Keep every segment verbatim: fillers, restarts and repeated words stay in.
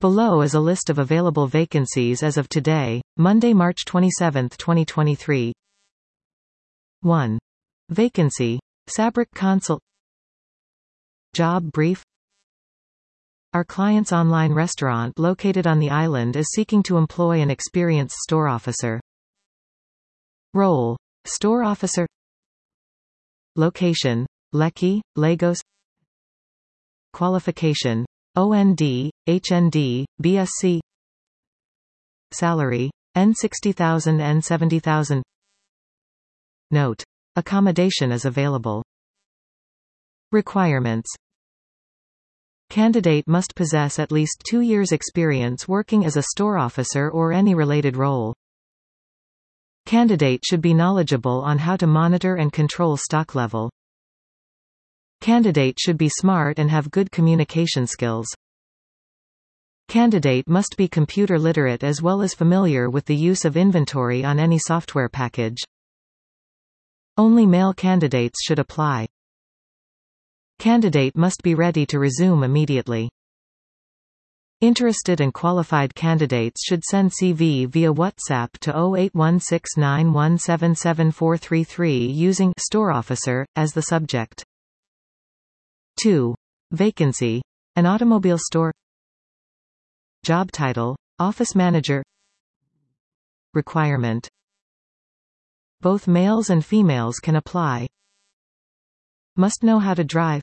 Below is a list of available vacancies as of today, Monday, March twenty-seventh, twenty twenty-three. one. Vacancy. Sabric Consult. Job brief. Our client's online restaurant located on the island is seeking to employ an experienced store officer. Role. Store officer. Location. Lekki, Lagos. Qualification. O N D, H N D, B S c. Salary. N sixty thousand N seventy thousand. Note. Accommodation is available. Requirements. Candidate must possess at least two years' experience working as a store officer or any related role. Candidate should be knowledgeable on how to monitor and control stock level. Candidate should be smart and have good communication skills. Candidate must be computer literate as well as familiar with the use of inventory on any software package. Only male candidates should apply. Candidate must be ready to resume immediately. Interested and qualified candidates should send C V via WhatsApp to zero eight one six nine one seven seven four three three using store officer as the subject. two. Vacancy. An automobile store. Job title. Office manager. Requirement. Both males and females can apply. Must know how to drive.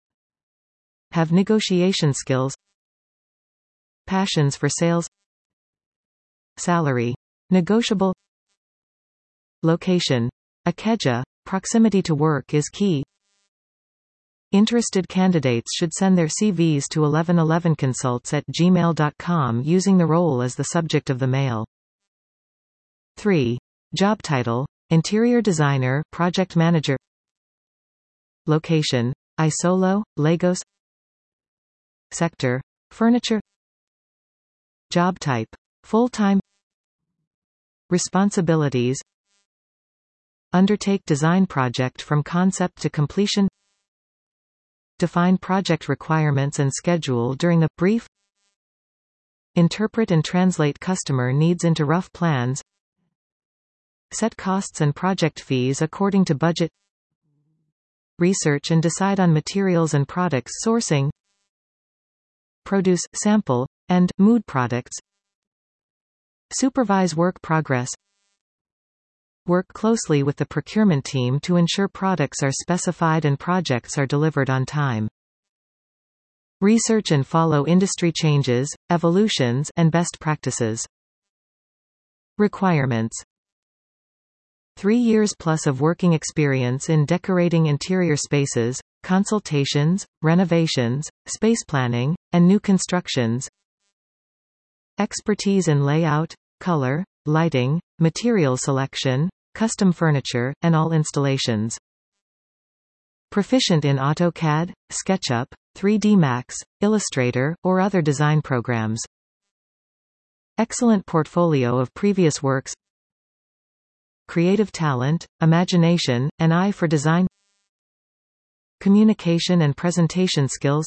Have negotiation skills. Passions for sales. Salary. Negotiable. Location. Ikeja. Proximity to work is key. Interested candidates should send their C Vs to eleven eleven consults at gmail dot com using the role as the subject of the mail. three. Job title. Interior designer, project manager. Location. Isolo, Lagos. Sector. Furniture. Job type. Full-time. Responsibilities. Undertake design project from concept to completion. Define project requirements and schedule during the brief. Interpret and translate customer needs into rough plans. Set costs and project fees according to budget. Research and decide on materials and products sourcing. Produce, sample, and mood products. Supervise work progress. Work closely with the procurement team to ensure products are specified and projects are delivered on time. Research and follow industry changes, evolutions, and best practices. Requirements. Three years plus of working experience in decorating interior spaces, consultations, renovations, space planning, and new constructions. Expertise in layout, color, lighting, material selection, custom furniture, and all installations. Proficient in AutoCAD, SketchUp, three D Max, Illustrator, or other design programs. Excellent portfolio of previous works. Creative talent, imagination, and eye for design. Communication and presentation skills.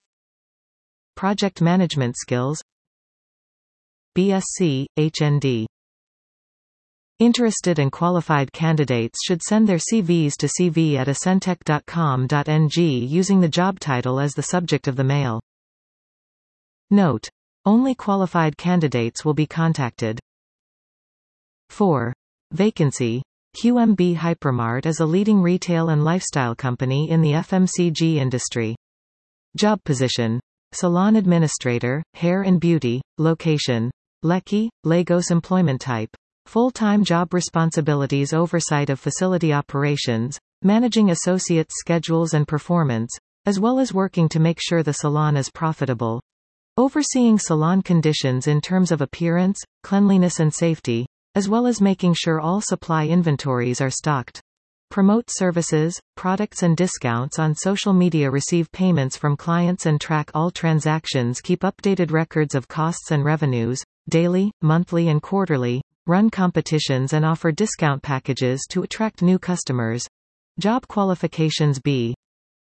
Project management skills. B S c, H N D. Interested and qualified candidates should send their C Vs to c v at ascentech dot com dot n g using the job title as the subject of the mail. Note. Only qualified candidates will be contacted. four. Vacancy. Q M B Hypermart is a leading retail and lifestyle company in the F M C G industry. Job position. Salon administrator, hair and beauty. Location. Lekki, Lagos. Employment type. Full-time job responsibilities. Oversight of facility operations, managing associates' schedules and performance, as well as working to make sure the salon is profitable. Overseeing salon conditions in terms of appearance, cleanliness and safety, as well as making sure all supply inventories are stocked. Promote services, products and discounts on social media. Receive payments from clients and track all transactions. Keep updated records of costs and revenues, daily, monthly and quarterly. Run competitions and offer discount packages to attract new customers. Job qualifications. B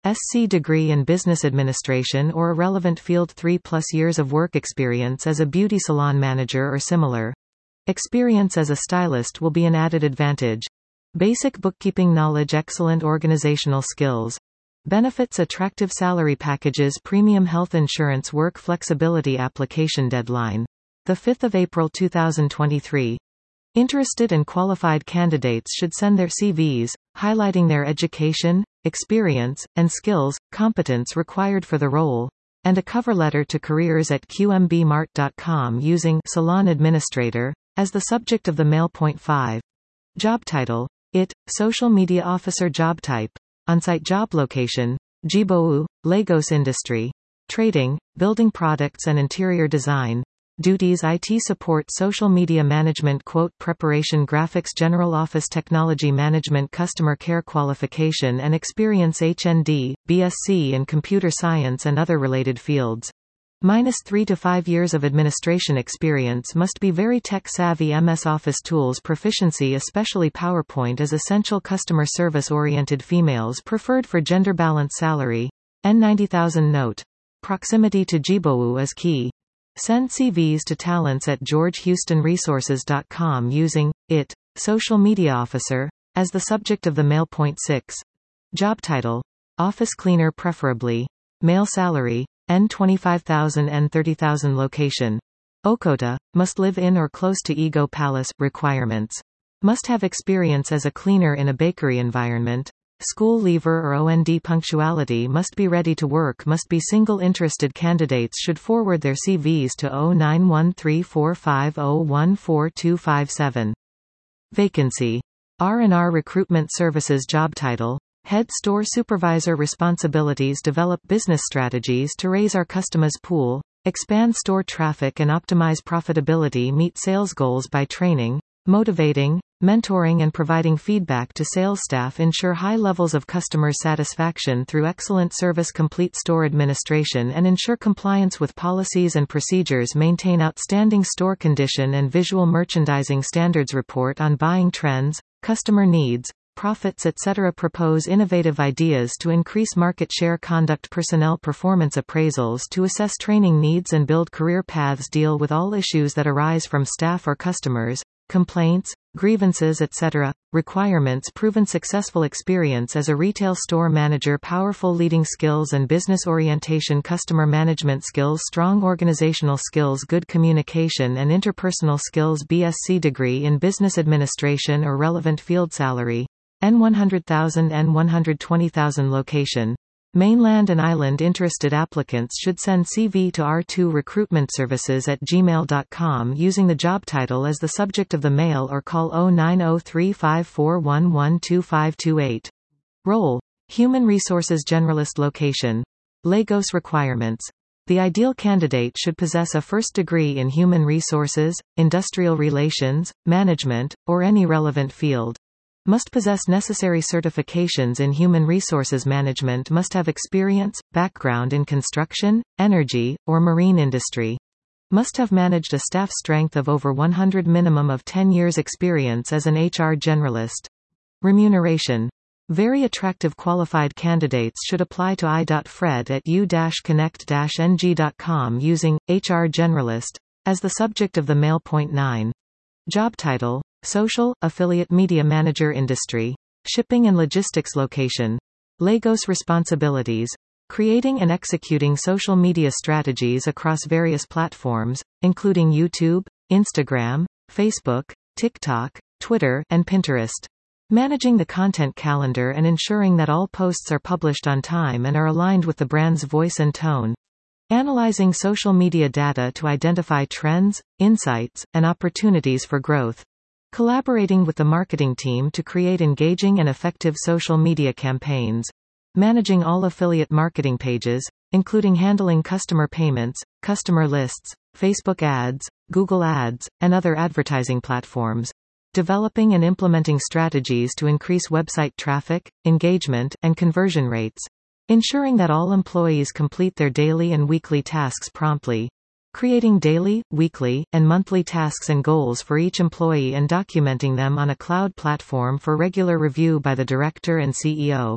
S C degree in business administration or a relevant field three plus years of work experience as a beauty salon manager or similar. Experience as a stylist will be an added advantage. Basic bookkeeping knowledge, excellent organizational skills. Benefits, attractive salary packages, premium health insurance, work flexibility. Application deadline the fifth of April two thousand twenty-three. Interested and qualified candidates should send their C Vs, highlighting their education, experience, and skills, competence required for the role, and a cover letter to careers at q m b mart dot com using Salon Administrator as the subject of the mail. Point five. Job title: It, Social Media Officer. Job type: On-site. Job location: Djibouti, Lagos. Industry: Trading, building products and interior design. Duties: I T support, social media management. Quote: Preparation, graphics, general office, technology management, customer care. Qualification and experience: H N D, B S c in computer science and other related fields. Minus three to five years of administration experience. Must be very tech-savvy. M S Office tools proficiency, especially PowerPoint, is essential. Customer service-oriented. Females preferred for gender balance. Salary: N ninety thousand. Note: proximity to Djibouti is key. Send C Vs to talents at george houston resources dot com using It, Social Media Officer as the subject of the mail. Point six. Job title: Office cleaner preferably. Male. Salary: N twenty-five thousand N thirty thousand. Location: Okota, must live in or close to Ego Palace. Requirements: must have experience as a cleaner in a bakery environment. School leaver or O N D. Punctuality: must be ready to work. Must be single. Interested candidates should forward their C Vs to zero nine one three four five zero one four two five seven. Vacancy: R and R Recruitment Services. Job title: Head Store Supervisor. Responsibilities: develop business strategies to raise our customers' pool, expand store traffic and optimize profitability. Meet sales goals by training, motivating, mentoring and providing feedback to sales staff. Ensure high levels of customer satisfaction through excellent service. Complete store administration and ensure compliance with policies and procedures. Maintain outstanding store condition and visual merchandising standards. Report on buying trends, customer needs, profits, et cetera. Propose innovative ideas to increase market share. Conduct personnel performance appraisals to assess training needs and build career paths. Deal with all issues that arise from staff or customers, complaints, grievances, et cetera. Requirements: proven successful experience as a retail store manager, powerful leading skills and business orientation, customer management skills, strong organizational skills, good communication and interpersonal skills. B S c degree in business administration or relevant field. Salary: N one hundred thousand N one hundred twenty thousand. Location: Mainland and island. Interested applicants should send C V to R two recruitment services at gmail dot com using the job title as the subject of the mail or call zero nine zero three five four one one two five two eight. Role: Human Resources Generalist. Location: Lagos. Requirements: the ideal candidate should possess a first degree in human resources, industrial relations, management, or any relevant field. Must possess necessary certifications in human resources management. Must have experience, background in construction, energy, or marine industry. Must have managed a staff strength of over one hundred. Minimum of ten years experience as an H R generalist. Remuneration: very attractive qualified candidates should apply to i dot fred at u dash connect dash n g dot com using H R generalist as the subject of the mail. Point nine. Job title: Social, Affiliate Media Manager. Industry: Shipping and Logistics. Location: Lagos. Responsibilities: creating and executing social media strategies across various platforms, including YouTube, Instagram, Facebook, TikTok, Twitter, and Pinterest. Managing the content calendar and ensuring that all posts are published on time and are aligned with the brand's voice and tone. Analyzing social media data to identify trends, insights, and opportunities for growth. Collaborating with the marketing team to create engaging and effective social media campaigns. Managing all affiliate marketing pages, including handling customer payments, customer lists, Facebook ads, Google Ads, and other advertising platforms. Developing and implementing strategies to increase website traffic, engagement, and conversion rates. Ensuring that all employees complete their daily and weekly tasks promptly. Creating daily, weekly, and monthly tasks and goals for each employee and documenting them on a cloud platform for regular review by the director and C E O.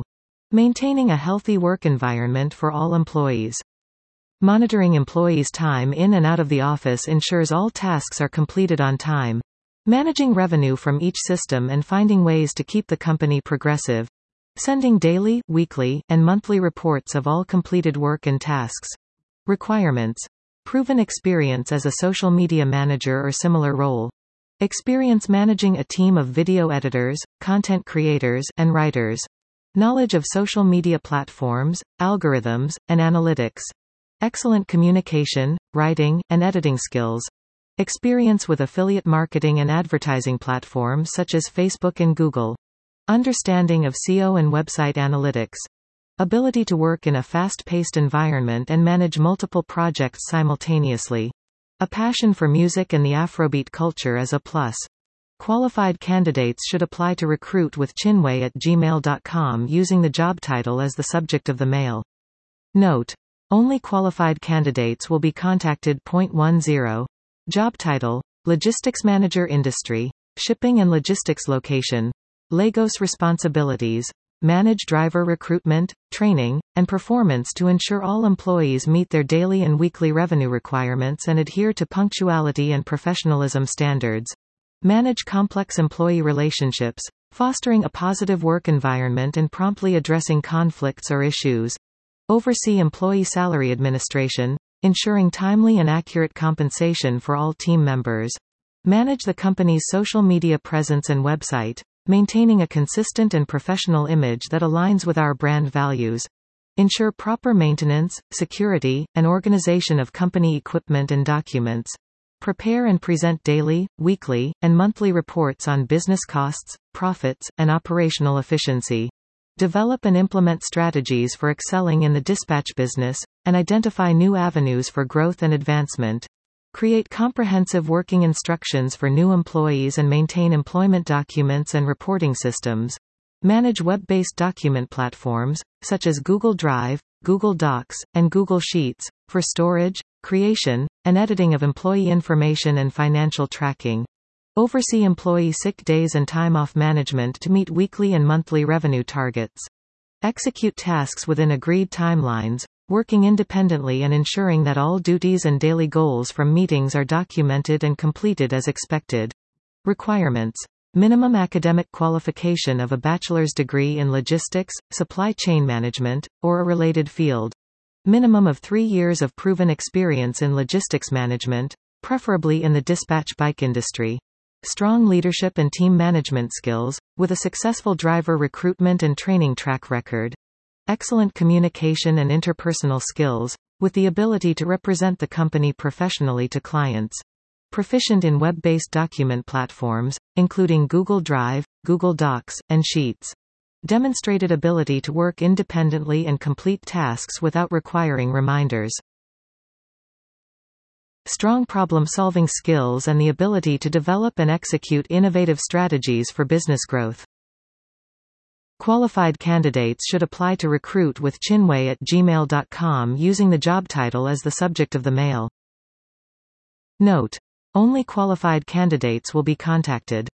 Maintaining a healthy work environment for all employees. Monitoring employees' time in and out of the office ensures all tasks are completed on time. Managing revenue from each system and finding ways to keep the company progressive. Sending daily, weekly, and monthly reports of all completed work and tasks. Requirements. Proven experience as a social media manager or similar role. Experience managing a team of video editors, content creators, and writers. Knowledge of social media platforms, algorithms, and analytics. Excellent communication, writing, and editing skills. Experience with affiliate marketing and advertising platforms such as Facebook and Google. Understanding of S E O and website analytics. Ability to work in a fast-paced environment and manage multiple projects simultaneously. A passion for music and the Afrobeat culture is a plus. Qualified candidates should apply to recruit with chinwei at gmail dot com using the job title as the subject of the mail. Note: only qualified candidates will be contacted. Point one zero. Job title: Logistics Manager. Industry: Shipping and Logistics. Location: Lagos. Responsibilities: manage driver recruitment, training, and performance to ensure all employees meet their daily and weekly revenue requirements and adhere to punctuality and professionalism standards. Manage complex employee relationships, fostering a positive work environment and promptly addressing conflicts or issues. Oversee employee salary administration, ensuring timely and accurate compensation for all team members. Manage the company's social media presence and website, maintaining a consistent and professional image that aligns with our brand values. Ensure proper maintenance, security, and organization of company equipment and documents. Prepare and present daily, weekly, and monthly reports on business costs, profits, and operational efficiency. Develop and implement strategies for excelling in the dispatch business, and identify new avenues for growth and advancement. Create comprehensive working instructions for new employees and maintain employment documents and reporting systems. Manage web-based document platforms, such as Google Drive, Google Docs, and Google Sheets, for storage, creation, and editing of employee information and financial tracking. Oversee employee sick days and time-off management to meet weekly and monthly revenue targets. Execute tasks within agreed timelines, working independently and ensuring that all duties and daily goals from meetings are documented and completed as expected. Requirements. Minimum academic qualification of a bachelor's degree in logistics, supply chain management, or a related field. Minimum of three years of proven experience in logistics management, preferably in the dispatch bike industry. Strong leadership and team management skills, with a successful driver recruitment and training track record. Excellent communication and interpersonal skills, with the ability to represent the company professionally to clients. Proficient in web-based document platforms, including Google Drive, Google Docs, and Sheets. Demonstrated ability to work independently and complete tasks without requiring reminders. Strong problem-solving skills and the ability to develop and execute innovative strategies for business growth. Qualified candidates should apply to recruit with chinwei at gmail dot com using the job title as the subject of the mail. Note: only qualified candidates will be contacted.